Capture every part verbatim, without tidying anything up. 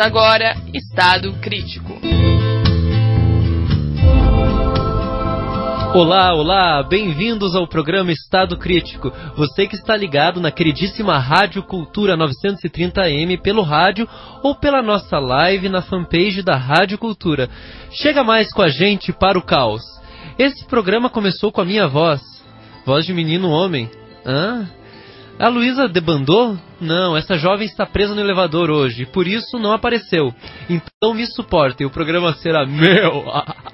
Começa agora, Estado Crítico. Olá, olá, bem-vindos ao programa Estado Crítico. Você que está ligado na queridíssima Rádio Cultura novecentos e trinta A M pelo rádio ou pela nossa live na fanpage da Rádio Cultura. Chega mais com a gente para o caos. Esse programa começou com a minha voz. Voz de menino homem. Hã? A Luísa debandou? Não, essa jovem está presa no elevador hoje, por isso não apareceu. Então me suportem, o programa será meu.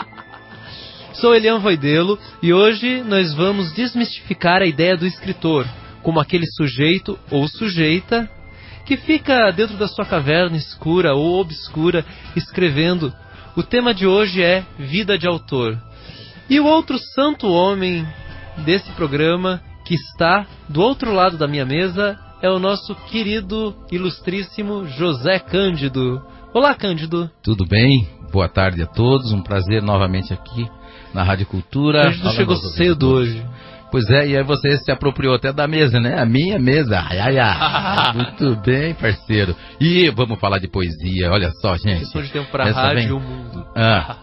Sou Elian Voidelo e hoje nós vamos desmistificar a ideia do escritor, como aquele sujeito ou sujeita que fica dentro da sua caverna escura ou obscura escrevendo. O tema de hoje é vida de autor. E o outro santo homem desse programa que está do outro lado da minha mesa é o nosso querido, ilustríssimo José Cândido. Olá, Cândido. Tudo bem? Boa tarde a todos, um prazer novamente aqui na Rádio Cultura. Cândido chegou cedo hoje. Pois é, e aí você se apropriou até da mesa, né? A minha mesa. Ai, ai, ai. Muito bem, parceiro. E vamos falar de poesia, olha só, gente. Questão de tempo para rádio e o mundo. Ah,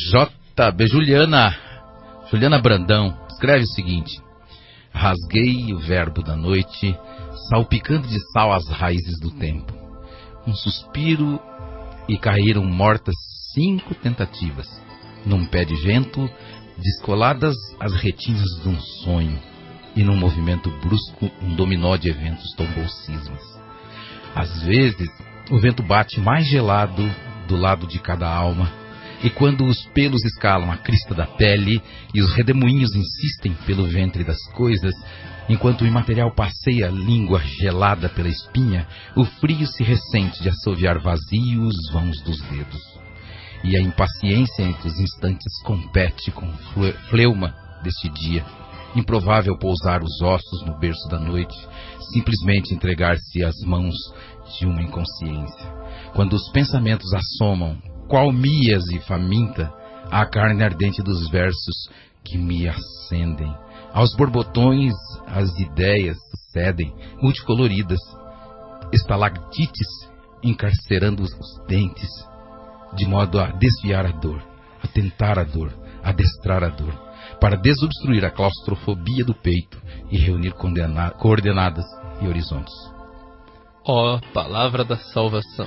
J B. Juliana, Juliana Brandão, escreve o seguinte: rasguei o verbo da noite, salpicando de sal as raízes do tempo. Um suspiro e caíram mortas cinco tentativas. Num pé de vento, descoladas as retinas de um sonho, e num movimento brusco, um dominó de eventos tombou cismas. Às vezes, o vento bate mais gelado do lado de cada alma, e quando os pelos escalam a crista da pele e os redemoinhos insistem pelo ventre das coisas, enquanto o imaterial passeia a língua gelada pela espinha, o frio se ressente de assoviar vazio os vãos dos dedos. E a impaciência entre os instantes compete com o fleuma deste dia. Improvável pousar os ossos no berço da noite, simplesmente entregar-se às mãos de uma inconsciência. Quando os pensamentos assomam, qual mias e faminta, a carne ardente dos versos que me acendem. Aos borbotões as ideias sucedem, multicoloridas, estalactites encarcerando os dentes, de modo a desviar a dor, a tentar a dor, a adestrar a dor, para desobstruir a claustrofobia do peito e reunir condena- coordenadas e horizontes. Ó, oh, palavra da salvação.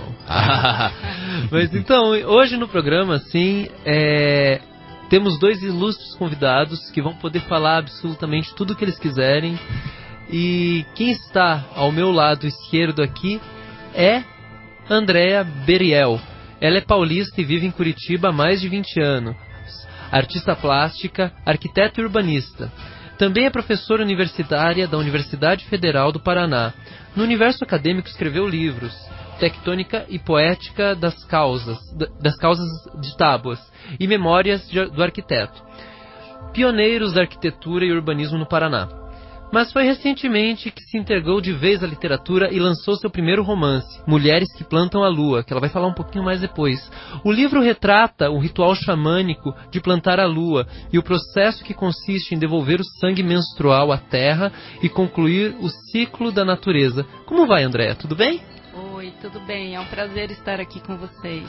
Mas então, hoje no programa, assim, é... temos dois ilustres convidados que vão poder falar absolutamente tudo o que eles quiserem. E quem está ao meu lado esquerdo aqui é Andréa Beriel. Ela é paulista e vive em Curitiba há mais de vinte anos. Artista plástica, arquiteta e urbanista. Também é professora universitária da Universidade Federal do Paraná. No universo acadêmico escreveu livros Tectônica e Poética das Causas, das Causas de Tábuas e Memórias de, do Arquiteto. Pioneiros da arquitetura e urbanismo no Paraná. Mas foi recentemente que se entregou de vez à literatura e lançou seu primeiro romance, Mulheres que Plantam a Lua, que ela vai falar um pouquinho mais depois. O livro retrata o ritual xamânico de plantar a lua e o processo que consiste em devolver o sangue menstrual à terra e concluir o ciclo da natureza. Como vai, Andréa? Tudo bem? Oi, tudo bem. É um prazer estar aqui com vocês.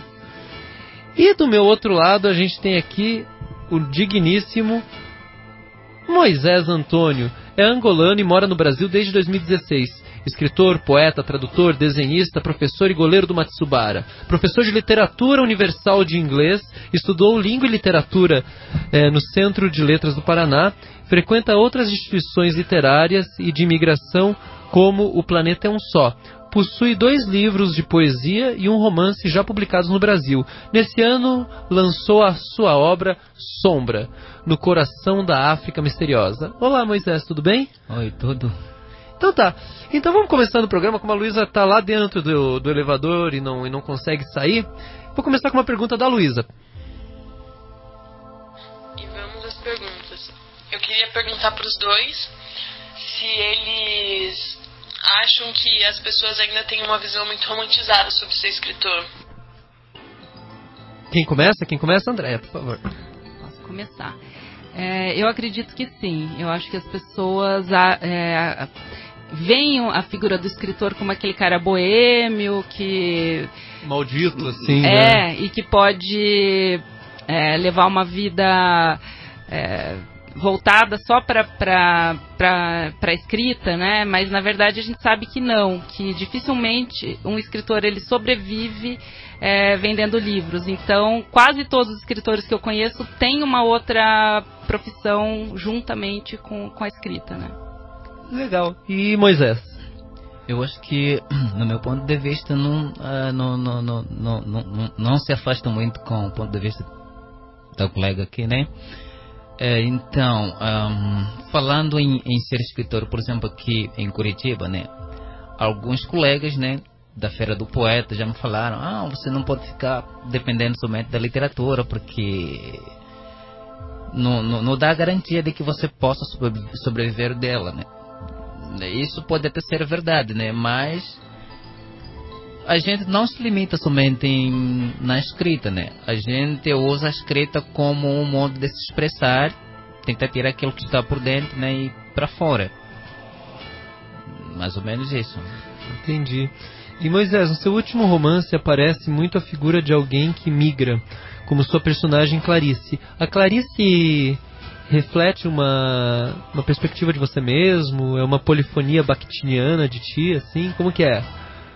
E do meu outro lado a gente tem aqui o digníssimo Moisés Antônio. É angolano e mora no Brasil desde dois mil e dezesseis. Escritor, poeta, tradutor, desenhista, professor e goleiro do Matsubara. Professor de literatura universal de inglês, estudou língua e literatura eh, no Centro de Letras do Paraná. Frequenta outras instituições literárias e de imigração, como O Planeta é um Só. Possui dois livros de poesia e um romance já publicados no Brasil. Nesse ano, lançou a sua obra Sombra, no coração da África misteriosa. Olá, Moisés, tudo bem? Oi, tudo. Então tá. Então vamos começando o programa. Como a Luísa está lá dentro do, do elevador e não, e não consegue sair, vou começar com uma pergunta da Luísa. E vamos às perguntas. Eu queria perguntar para os dois se eles acham que as pessoas ainda têm uma visão muito romantizada sobre ser escritor. Quem começa? Quem começa? Andréa, por favor. Posso começar. É, eu acredito que sim. Eu acho que as pessoas... É, veem a figura do escritor como aquele cara boêmio, que... Maldito, assim, É, né? e que pode é, levar uma vida é, voltada só para a escrita, né? Mas, na verdade, a gente sabe que não, que dificilmente um escritor ele sobrevive é, vendendo livros. Então, quase todos os escritores que eu conheço têm uma outra profissão juntamente com, com a escrita, né? Legal. E Moisés? Eu acho que, no meu ponto de vista, não, uh, não, não, não, não, não, não se afasta muito com o ponto de vista da colega aqui, né? É, então, um, falando em, em ser escritor, por exemplo, aqui em Curitiba, né? Alguns colegas, né, da Feira do Poeta já me falaram: ah, você não pode ficar dependendo somente da literatura, porque não, não, não dá a garantia de que você possa sobreviver dela, né? Isso pode até ser verdade, né? Mas a gente não se limita somente em, na escrita, né? A gente usa a escrita como um modo de se expressar, tentar tirar aquilo que está por dentro, né, e para fora. Mais ou menos isso. Entendi. E Moisés, no seu último romance aparece muito a figura de alguém que migra, como sua personagem Clarice. A Clarice reflete uma, uma perspectiva de você mesmo? É uma polifonia bakhtiniana de ti, assim? Como que é?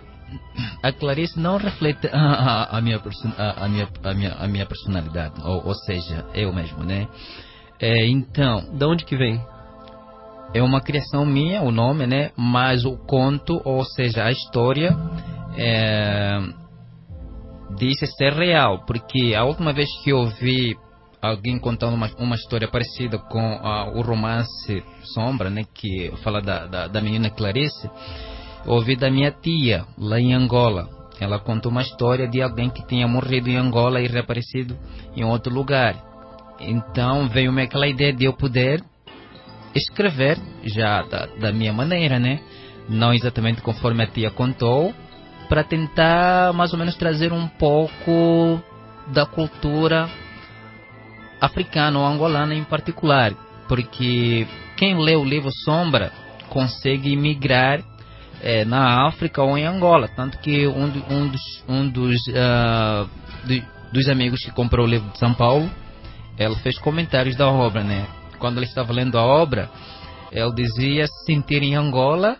A Clarice não reflete a, a, a, minha, a, a, minha, a, minha, a minha personalidade, ou, ou seja, eu mesmo, né? É, então... De onde que vem? É uma criação minha, o nome, né? Mas o conto, ou seja, a história, é, disse ser real, porque a última vez que eu vi alguém contando uma, uma história parecida com uh, o romance Sombra, né, que fala da, da, da menina Clarice, eu ouvi da minha tia, lá em Angola. Ela contou uma história de alguém que tinha morrido em Angola e reaparecido em outro lugar. Então veio-me aquela ideia de eu poder escrever já da, da minha maneira, né, não exatamente conforme a tia contou, para tentar mais ou menos trazer um pouco da cultura africana ou angolana em particular, porque quem lê o livro Sombra consegue migrar é, na África ou em Angola, tanto que um, um dos, um dos, uh, do, dos amigos que comprou o livro de São Paulo, ele fez comentários da obra, né? Quando ele estava lendo a obra, ele dizia se sentir em Angola,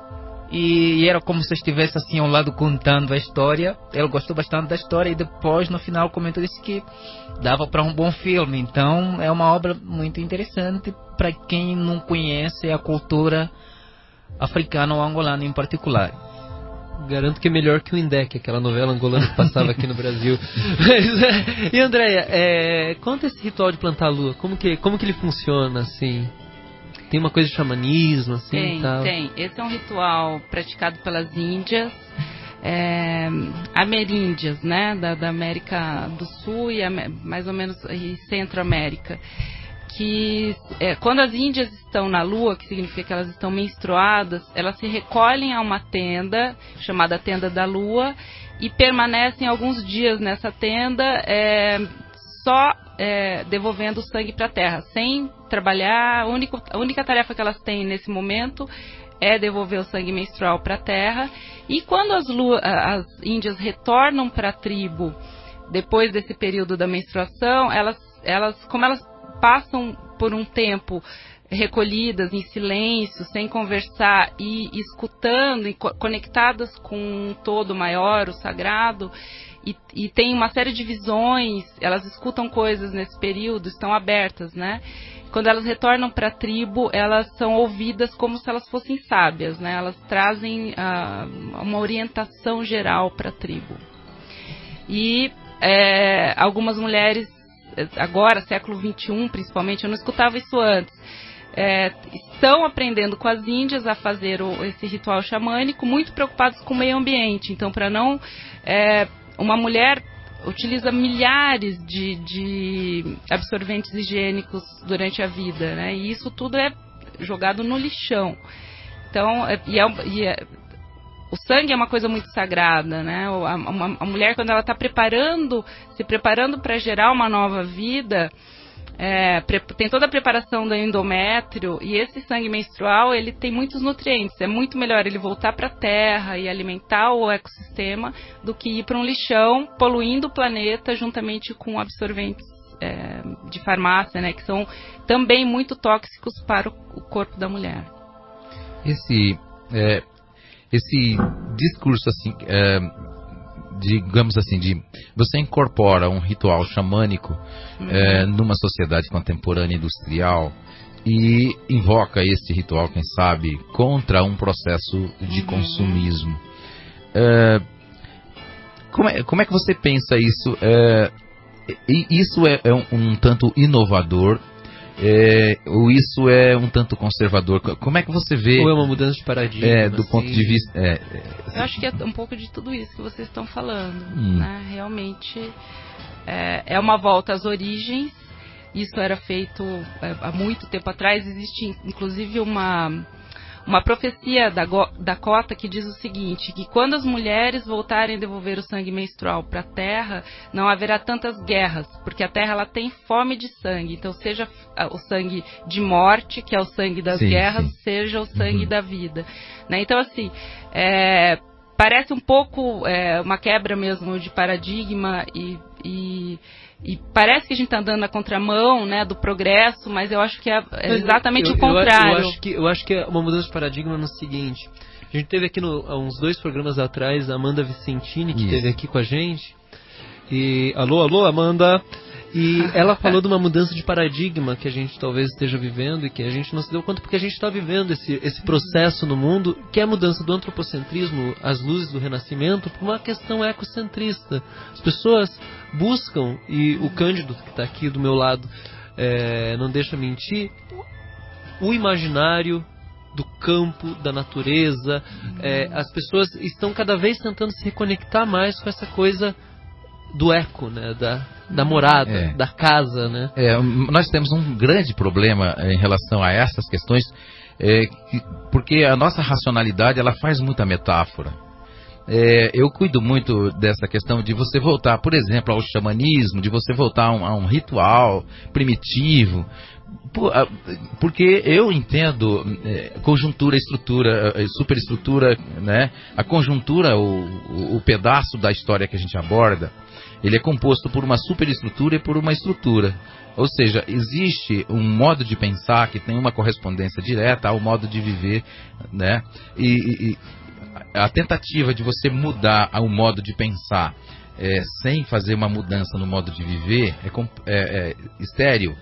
e era como se eu estivesse assim ao lado contando a história. Ele gostou bastante da história e depois no final comentou, disse que dava para um bom filme. Então é uma obra muito interessante para quem não conhece a cultura africana ou angolana em particular. Garanto que é melhor que o Indec, aquela novela angolana que passava aqui no Brasil. Mas, é... E Andréia, é... conta esse ritual de plantar a lua. Como que, como que ele funciona, assim? Tem uma coisa de xamanismo, assim? Tem, tal. tem. Esse é um ritual praticado pelas índias, é, ameríndias, né? Da, da América do Sul e mais ou menos e Centro-América. Que é, quando as índias estão na lua, que significa que elas estão menstruadas, elas se recolhem a uma tenda, chamada Tenda da Lua, e permanecem alguns dias nessa tenda, é, só é, devolvendo o sangue para a terra, sem trabalhar. A única, a única tarefa que elas têm nesse momento é devolver o sangue menstrual para a terra. E quando as, lua, as índias retornam para a tribo, depois desse período da menstruação, elas, elas, como elas passam por um tempo recolhidas em silêncio, sem conversar e escutando, e co- conectadas com um todo maior, o sagrado, e, e tem uma série de visões, elas escutam coisas nesse período, estão abertas, né? Quando elas retornam para a tribo, elas são ouvidas como se elas fossem sábias, né? Elas trazem ah, uma orientação geral para a tribo. E é, algumas mulheres agora, século vinte e um principalmente, eu não escutava isso antes, é, estão aprendendo com as índias a fazer o, esse ritual xamânico, muito preocupados com o meio ambiente. Então, para não... É, uma mulher utiliza milhares de, de absorventes higiênicos durante a vida, né? E isso tudo é jogado no lixão. Então, é, e é, e é, o sangue é uma coisa muito sagrada, né? A, a, a mulher, quando ela está preparando, se preparando para gerar uma nova vida, é, tem toda a preparação do endométrio, e esse sangue menstrual, ele tem muitos nutrientes. É muito melhor ele voltar para a terra e alimentar o ecossistema do que ir para um lixão, poluindo o planeta juntamente com absorventes é, de farmácia, né, que são também muito tóxicos para o corpo da mulher. Esse, é, esse discurso assim, é, digamos assim, de você incorpora um ritual xamânico uhum. é, numa sociedade contemporânea industrial e invoca esse ritual, quem sabe, contra um processo de uhum. consumismo. É, como, é, como é que você pensa isso? É, isso é, é um, um tanto inovador? É, ou isso é um tanto conservador? Como é que você vê? Ou é uma mudança de paradigma? É, do assim. ponto de vista... É, é, Eu acho que é um pouco de tudo isso que vocês estão falando. Hum. Né? Realmente é, é uma volta às origens. Isso era feito é, há muito tempo atrás. Existe inclusive uma, uma profecia da Dakota que diz o seguinte, que quando as mulheres voltarem a devolver o sangue menstrual para a Terra, não haverá tantas guerras, porque a Terra ela tem fome de sangue. Então, seja o sangue de morte, que é o sangue das sim, guerras, sim. seja o sangue uhum. da vida. Né? Então, assim, é, parece um pouco é, uma quebra mesmo de paradigma e... e E parece que a gente está andando na contramão, né, do progresso, mas eu acho que é exatamente eu, o contrário. Eu, eu, acho que, eu acho que é uma mudança de paradigma no seguinte. A gente teve aqui no, há uns dois programas atrás a Amanda Vicentini, que esteve aqui com a gente. E, alô, alô, Amanda. E ela falou de uma mudança de paradigma que a gente talvez esteja vivendo e que a gente não se deu conta porque a gente está vivendo esse, esse processo no mundo, que é a mudança do antropocentrismo, às luzes do renascimento, por uma questão ecocentrista. As pessoas buscam, e o Cândido, que está aqui do meu lado, é, não deixa mentir, o imaginário do campo, da natureza. É, as pessoas estão cada vez tentando se reconectar mais com essa coisa do eco, né, da, da morada, é. da casa, né? É, nós temos um grande problema em relação a essas questões, é, que, porque a nossa racionalidade ela faz muita metáfora. É, eu cuido muito dessa questão de você voltar, por exemplo, ao xamanismo, de você voltar a um, a um ritual primitivo, por, a, porque eu entendo é, conjuntura, estrutura, superestrutura, né? A conjuntura, o, o, o pedaço da história que a gente aborda, ele é composto por uma superestrutura e por uma estrutura. Ou seja, existe um modo de pensar que tem uma correspondência direta ao modo de viver, né? E, e a tentativa de você mudar o modo de pensar é, sem fazer uma mudança no modo de viver é, é, é estéril.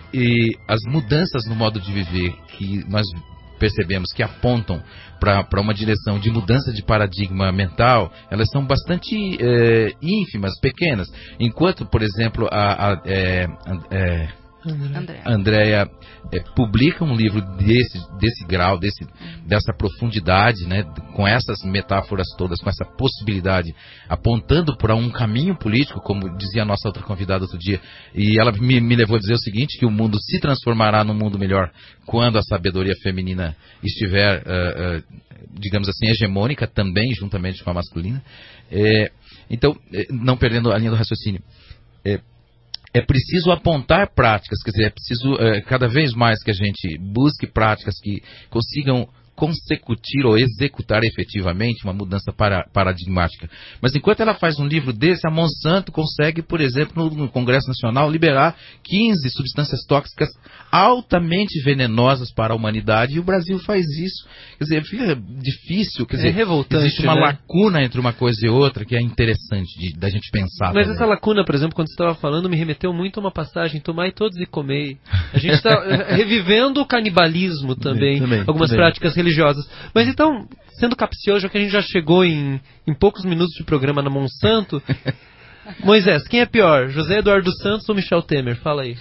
E as mudanças no modo de viver que nós percebemos que apontam para uma direção de mudança de paradigma mental, elas são bastante é, ínfimas, pequenas. Enquanto, por exemplo, a, a é, é, Andréa, Andréa é, publica um livro desse, desse grau, desse, dessa profundidade, né, com essas metáforas todas, com essa possibilidade, apontando para um caminho político, como dizia a nossa outra convidada outro dia, e ela me, me levou a dizer o seguinte, que o mundo se transformará num mundo melhor quando a sabedoria feminina estiver, uh, uh, digamos assim, hegemônica também, juntamente com a masculina. É, então, não perdendo a linha do raciocínio, é, é preciso apontar práticas, quer dizer, é preciso é, cada vez mais que a gente busque práticas que consigam consecutir ou executar efetivamente uma mudança para, paradigmática. Mas enquanto ela faz um livro desse, a Monsanto consegue, por exemplo, no, no Congresso Nacional, liberar quinze substâncias tóxicas altamente venenosas para a humanidade, e o Brasil faz isso. Quer dizer, fica difícil, quer dizer, é revoltante, existe uma né? lacuna entre uma coisa e outra que é interessante de, da gente pensar. Mas também. Essa lacuna, por exemplo, quando você estava falando, me remeteu muito a uma passagem, tomai todos e comei. A gente está revivendo o canibalismo também, também algumas também. práticas religiosas. Mas então, sendo capcioso, já que a gente já chegou em, em poucos minutos de programa na Monsanto, Moisés, quem é pior, José Eduardo Santos ou Michel Temer? Fala aí.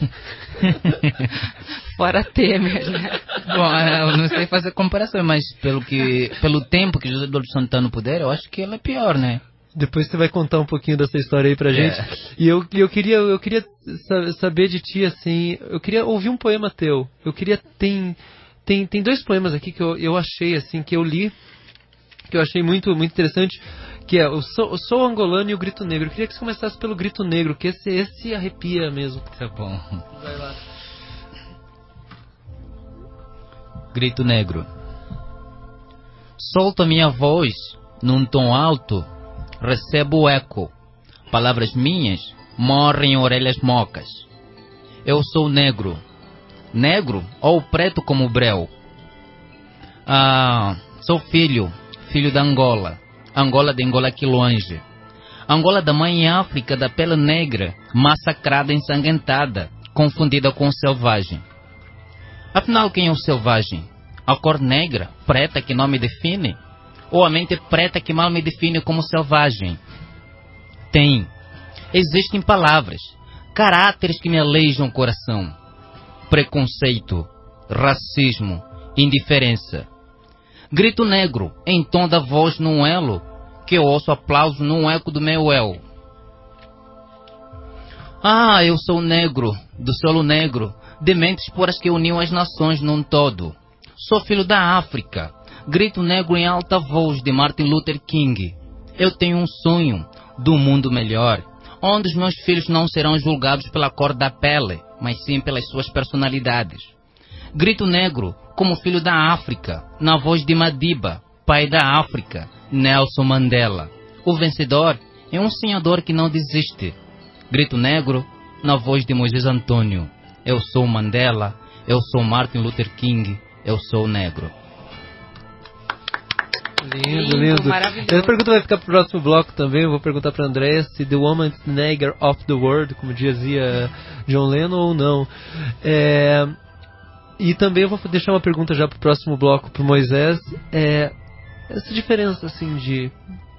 Fora Temer, né? Bom, eu não sei fazer comparação, mas pelo, que, pelo tempo que José Eduardo Santos está no poder, eu acho que ele é pior, né? Depois você vai contar um pouquinho dessa história aí pra gente. É. E eu, eu queria, eu queria saber de ti, assim, eu queria ouvir um poema teu. Eu queria, tem... Tem, tem dois poemas aqui que eu, eu achei, assim, que eu li que eu achei muito, muito interessante, que é o sou, o sou angolano e o grito negro. Eu queria que você começasse pelo grito negro, que esse, esse arrepia mesmo. Tá bom. Vai lá. Grito negro. Solto a minha voz num tom alto, recebo o eco. Palavras minhas morrem em orelhas mocas. Eu sou negro. Negro ou preto como breu. Ah, sou filho, filho da Angola. Angola de Angola aqui longe. Angola da mãe África da pele negra, massacrada, ensanguentada, confundida com o selvagem. Afinal, quem é o selvagem? A cor negra, preta que não me define? Ou a mente preta que mal me define como selvagem? Tem. Existem palavras, caráteres que me aleijam o coração. Preconceito, racismo, indiferença. Grito negro, em tom da voz num elo, que eu ouço aplauso num eco do meu el. Ah, eu sou negro, do solo negro, de mentes puras que uniam as nações num todo. Sou filho da África, grito negro em alta voz de Martin Luther King. Eu tenho um sonho do mundo melhor, onde os meus filhos não serão julgados pela cor da pele, mas sim pelas suas personalidades. Grito negro como filho da África, na voz de Madiba, pai da África, Nelson Mandela. O vencedor é um sonhador que não desiste. Grito negro na voz de Moisés Antônio. Eu sou Mandela, eu sou Martin Luther King, eu sou negro. Lindo, lindo. Maravilhoso. Essa pergunta vai ficar pro próximo bloco também. Eu vou perguntar pra Andrea se The Woman's Nigger of the World, como dizia John Lennon, ou não. É... E também eu vou deixar uma pergunta já pro próximo bloco pro Moisés. É... Essa diferença, assim, de...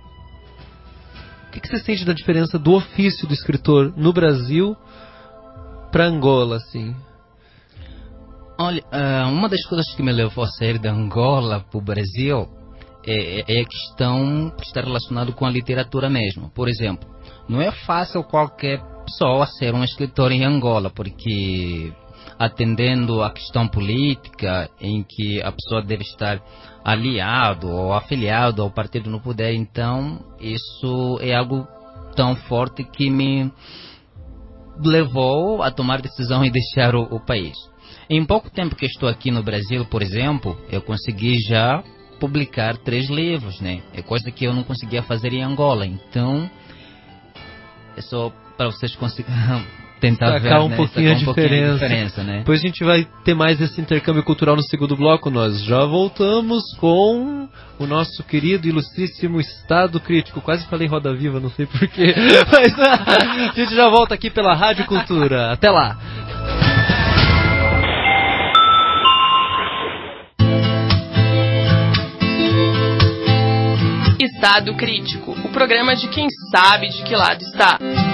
O que, que você sente da diferença do ofício do escritor no Brasil pra Angola, assim? Olha, uma das coisas que me levou a sair da Angola pro Brasil é, é a questão que está relacionada com a literatura mesmo. Por exemplo, não é fácil qualquer pessoa ser um escritor em Angola, porque atendendo à questão política, em que a pessoa deve estar aliado ou afiliado ao partido no poder, então isso é algo tão forte que me levou a tomar decisão e deixar o, o país. Em pouco tempo que estou aqui no Brasil, por exemplo, eu consegui já publicar três livros, né? É coisa que eu não conseguia fazer em Angola. Então, é só para vocês conseguirem tentar ver, um né? pouquinho a um diferença. pouquinho a diferença, né? Depois a gente vai ter mais esse intercâmbio cultural no segundo bloco. Nós já voltamos com o nosso querido, ilustríssimo Estado Crítico. Quase falei Roda Viva, não sei porquê. Mas a gente já volta aqui pela Rádio Cultura. Até lá! Estado Crítico, o programa de quem sabe de que lado está.